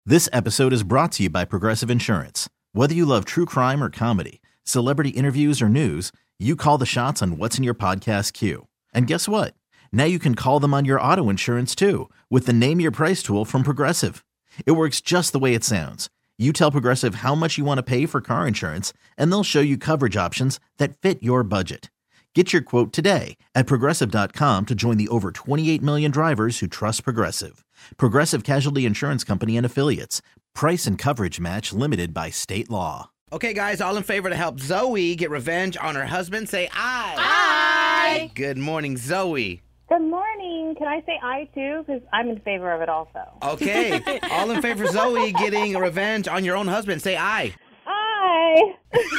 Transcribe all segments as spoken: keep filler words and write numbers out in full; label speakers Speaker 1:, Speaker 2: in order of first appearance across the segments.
Speaker 1: This episode is brought to you by Progressive Insurance. Whether you love true crime or comedy, celebrity interviews or news, you call the shots on what's in your podcast queue. And guess what? Now you can call them on your auto insurance too with the Name Your Price tool from Progressive. It works just the way it sounds. You tell Progressive how much you want to pay for car insurance, and they'll show you coverage options that fit your budget. Get your quote today at Progressive dot com to join the over twenty-eight million drivers who trust Progressive. Progressive Casualty Insurance Company and Affiliates. Price and coverage match limited by state law.
Speaker 2: Okay, guys, all in favor to help Zoe get revenge on her husband, say aye.
Speaker 3: Aye.
Speaker 2: Good morning, Zoe.
Speaker 3: Good morning. Can I say I too? Because I'm in favor of it also.
Speaker 2: Okay, all in favor of Zoe getting revenge on your own husband, say aye.
Speaker 3: Aye.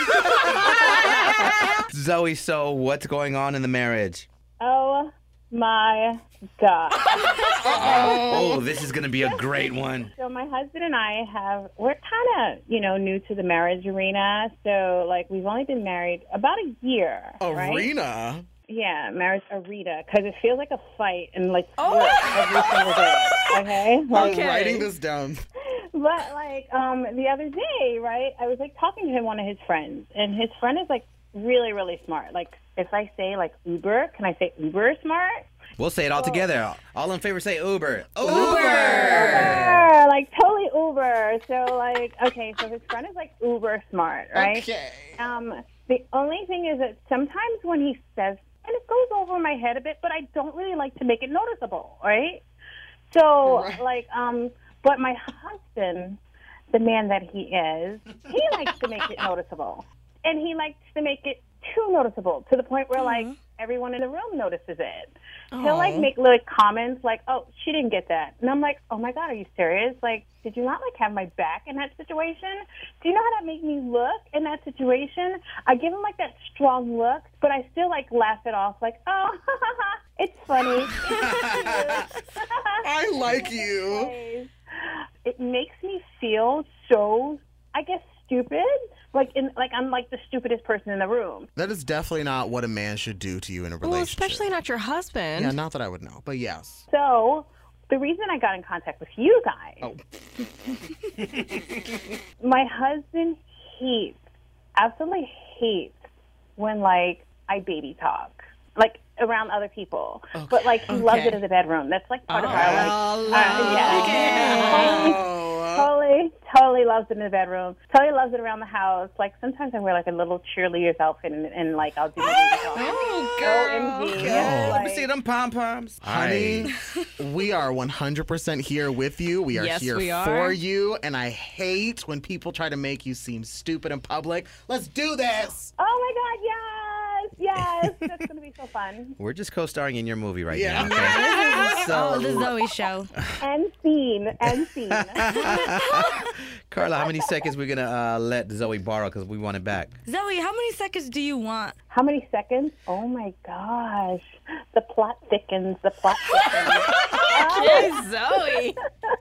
Speaker 2: Zoe, so what's going on in the marriage?
Speaker 3: Oh my God.
Speaker 2: Oh, this is going to be a great one.
Speaker 3: So my husband and I have, we're kind of, you know, new to the marriage arena. So, like, we've only been married about a year. Right?
Speaker 4: Arena?
Speaker 3: Yeah, marriage arena. Because it feels like a fight and, like, oh. every single day. Okay? Like,
Speaker 4: I'm writing this down.
Speaker 3: But, like, um, the other day, right, I was, like, talking to him, one of his friends. And his friend is, like, really, really smart. Like, if I say, like, Uber, can I say Uber smart?
Speaker 2: We'll say it all together. All in favor, say Uber. Uber!
Speaker 3: Uber! Like, totally Uber. So, like, okay, so his friend is, like, Uber smart, right?
Speaker 4: Okay.
Speaker 3: Um, the only thing is that sometimes when he says, and it goes over my head a bit, but I don't really like to make it noticeable, right? So, right. like, um, but my husband, the man that he is, he likes to make it noticeable. And he likes to make it too noticeable to the point where, mm-hmm. like, everyone in the room notices it. Aww. He'll, like, make little comments like, oh, she didn't get that. And I'm like, oh, my God, are you serious? Like, did you not, like, have my back in that situation? Do you know how that made me look in that situation? I give him, like, that strong look, but I still, like, laugh it off like, oh, it's funny.
Speaker 4: I like you.
Speaker 3: It makes me feel so, I guess, stupid. Like, in, like I'm like the stupidest person in the room.
Speaker 4: That is definitely not what a man should do to you in a relationship.
Speaker 5: Well, especially not your husband.
Speaker 4: Yeah, not that I would know, but yes.
Speaker 3: So, the reason I got in contact with you guys,
Speaker 4: oh.
Speaker 3: my husband hates, absolutely hates when, like, I baby talk. Like, around other people. Okay. But, like, he okay. loves it in the bedroom. That's, like, part oh, of our, like, uh, yeah.
Speaker 4: Okay.
Speaker 3: Totally, totally, totally loves it in the bedroom. Totally loves it around the house. Like, sometimes I wear, like, a little cheerleader's outfit and, and like, I'll do my baby talk.
Speaker 2: Oh, girl.
Speaker 3: girl.
Speaker 2: Let
Speaker 3: like,
Speaker 2: me see them pom-poms.
Speaker 4: Honey, we are one hundred percent here with you. We are
Speaker 5: yes,
Speaker 4: here
Speaker 5: we are.
Speaker 4: for you. And I hate when people try to make you seem stupid in public. Let's do this.
Speaker 3: Oh, my God, yes. Yes, that's going to be so fun.
Speaker 2: We're just co-starring in your movie right
Speaker 4: yeah.
Speaker 2: now. Okay?
Speaker 5: so, oh, the Zoe show.
Speaker 3: And scene, and scene.
Speaker 2: Carla, how many seconds we going to uh, let Zoe borrow because we want it back?
Speaker 5: Zoe, how many seconds do you want?
Speaker 3: How many seconds? Oh, my gosh. The plot thickens. The plot thickens.
Speaker 5: Yes, Zoe.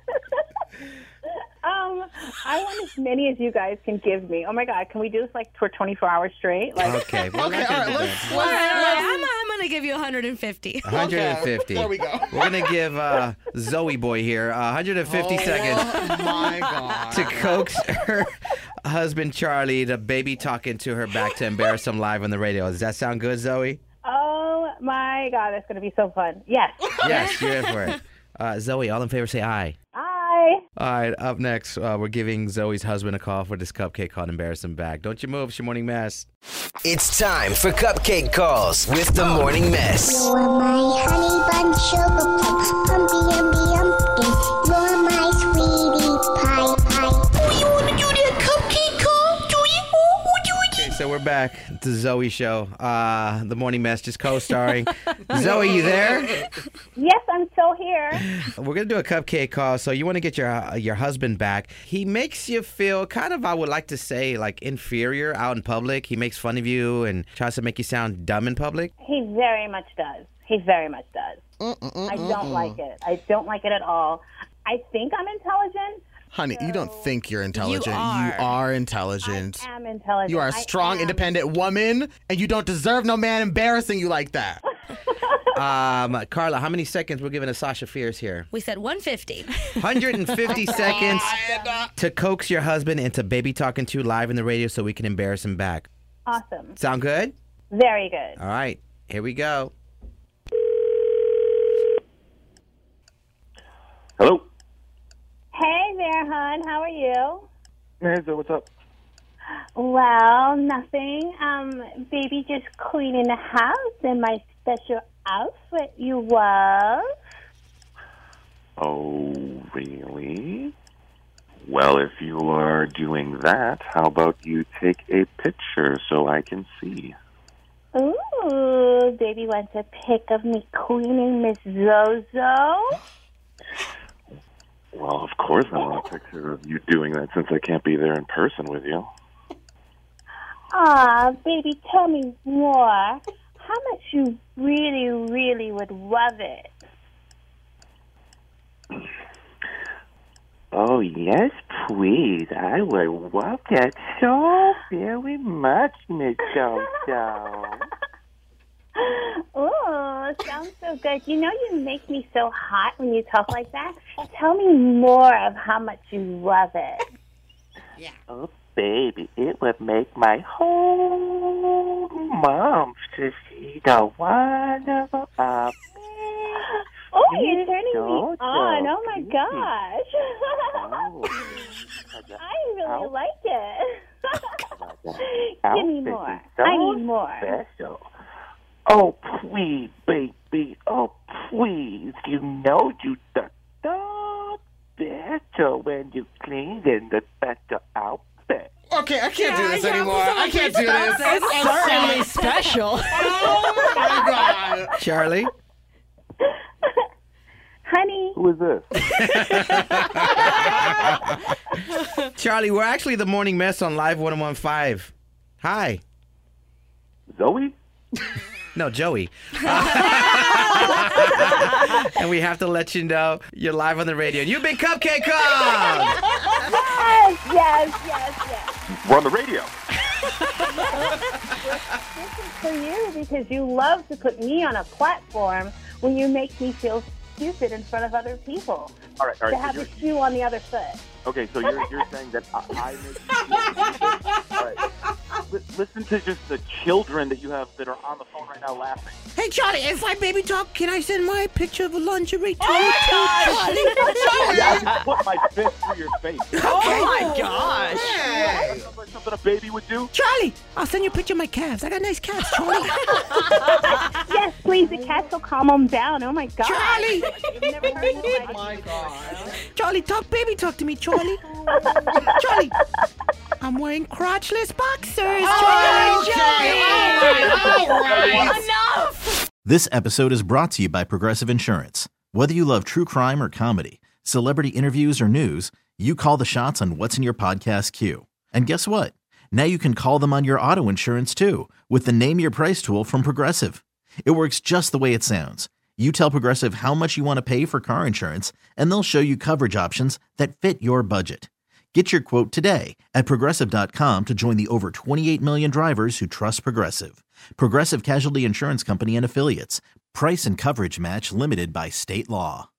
Speaker 3: Um, I want as many as you guys can give me. Oh my God, can we do this like for twenty-four hours straight? Like,
Speaker 2: okay, well,
Speaker 4: okay, all right, let's, let's,
Speaker 5: all right, I'm, I'm going to give you one hundred fifty.
Speaker 2: one hundred fifty.
Speaker 4: Okay, there we go.
Speaker 2: We're going to give uh, Zoe boy here uh, one hundred fifty
Speaker 4: oh,
Speaker 2: seconds.
Speaker 4: Oh my God.
Speaker 2: To coax her husband Charlie to baby talk into her back to embarrass him live on the radio. Does that sound good, Zoe?
Speaker 3: Oh my God, that's going to be so fun. Yes.
Speaker 2: Yes, you're in for it. Uh, Zoe, all in favor, say aye.
Speaker 3: Aye.
Speaker 2: All right, up next, uh, we're giving Zoe's husband a call for this cupcake called Embarrass Him Back. Don't you move, it's your morning mess.
Speaker 6: It's time for Cupcake Calls with the Morning Mess.
Speaker 7: You're my honey bun, sugar plum, pumpy, umby, umpkin. You're my sweetie pie pie.
Speaker 6: Oh, you want to do that cupcake call? Do you? Oh, do you?
Speaker 2: Okay, so we're back to the Zoe show. Uh, the morning mess, just co-starring. Zoe, you there?
Speaker 3: Yes, I'm still here.
Speaker 2: We're going to do a cupcake call. So you want to get your uh, your husband back. He makes you feel kind of, I would like to say, like inferior out in public. He makes fun of you and tries to make you sound dumb in public.
Speaker 3: He very much does. He very much does. Mm-mm-mm-mm. I don't like it. I don't like it at all. I think I'm intelligent.
Speaker 4: Honey,
Speaker 3: so
Speaker 4: you don't think you're intelligent.
Speaker 5: You are,
Speaker 4: you are intelligent.
Speaker 3: I am intelligent.
Speaker 4: You are a strong, independent woman, and you don't deserve no man embarrassing you like that.
Speaker 2: Um, Carla, how many seconds we're giving to Sasha Fierce here?
Speaker 5: We said one fifty.
Speaker 2: one hundred fifty seconds to coax your husband into baby talking to you live in the radio so we can embarrass him back.
Speaker 3: Awesome.
Speaker 2: Sound good?
Speaker 3: Very good.
Speaker 2: All right, here we go.
Speaker 8: Hello.
Speaker 3: Hey there, hon. How are you?
Speaker 8: Hey, so what's up?
Speaker 3: Well, nothing. Um, baby just cleaning the house in my special outfit you love.
Speaker 8: Oh, really? Well, if you are doing that, how about you take a picture so I can see?
Speaker 3: Ooh, baby wants a pic of me cleaning Miss Zozo.
Speaker 8: Well, of course I want a picture of you doing that since I can't be there in person with you.
Speaker 3: Aw, baby, tell me more. How much you really, really would love it?
Speaker 8: Oh, yes, please. I would love that so very much, Miss Zozo.
Speaker 3: Oh, sounds so good. You know you make me so hot when you talk like that. Tell me more of how much you love it.
Speaker 8: Yeah. Oh, baby, it would make my whole month to see the wonderful of
Speaker 3: Oh, you're turning me on. Oh, my gosh.
Speaker 8: Oh.
Speaker 3: I really like it.
Speaker 8: Our
Speaker 3: Give me
Speaker 8: outfit
Speaker 3: more.
Speaker 8: is so
Speaker 3: I need more.
Speaker 8: Special. Oh, please, baby. Oh, please. You know you the better when you clean in the better outfit.
Speaker 4: Okay, I can't do
Speaker 5: Yeah,
Speaker 4: this
Speaker 5: yeah,
Speaker 4: anymore.
Speaker 5: I'm
Speaker 4: I can't do this.
Speaker 5: It's
Speaker 4: I'm
Speaker 5: certainly
Speaker 4: sorry.
Speaker 5: special.
Speaker 4: Oh, my God.
Speaker 2: Charlie?
Speaker 3: Honey.
Speaker 8: Who is this?
Speaker 2: Charlie, we're actually the Morning Mess on Live one fifteen. Hi.
Speaker 8: Zoe?
Speaker 2: No, Joey. And we have to let you know you're live on the radio. You've been Cupcake Call!
Speaker 3: Yes, yes, yes, yes.
Speaker 8: We're on the radio.
Speaker 3: This is for you because you love to put me on a platform when you make me feel stupid in front of other people.
Speaker 8: All right, all
Speaker 3: To
Speaker 8: right.
Speaker 3: have
Speaker 8: so
Speaker 3: a
Speaker 8: you're-
Speaker 3: shoe on the other foot.
Speaker 8: Okay, so you're you're saying that I, I make you feel stupid. All right. L- listen to just the children that you have that are on the phone right now laughing.
Speaker 2: Hey, Charlie, if I baby talk, can I send my picture of a lingerie to
Speaker 5: Oh,
Speaker 2: Charlie?
Speaker 8: Yeah, I can put my fist through your face.
Speaker 5: Oh my gosh.
Speaker 8: That sounds like something a baby would do.
Speaker 2: Charlie, I'll send you a picture of my calves. I got nice calves, Charlie.
Speaker 3: Yes, please. The cats will calm them down. Oh, my God.
Speaker 2: Charlie!
Speaker 3: You've never heard this
Speaker 4: Oh, my God.
Speaker 2: Charlie, talk baby talk to me, Charlie. Charlie, I'm wearing crotchless boxers.
Speaker 4: Okay,
Speaker 2: Charlie.
Speaker 4: all right, all right.
Speaker 5: Enough.
Speaker 1: This episode is brought to you by Progressive Insurance. Whether you love true crime or comedy, celebrity interviews or news, you call the shots on what's in your podcast queue. And guess what? Now you can call them on your auto insurance too with the Name Your Price tool from Progressive. It works just the way it sounds. You tell Progressive how much you want to pay for car insurance, and they'll show you coverage options that fit your budget. Get your quote today at Progressive dot com to join the over twenty-eight million drivers who trust Progressive. Progressive Casualty Insurance Company and Affiliates. Price and coverage match limited by state law.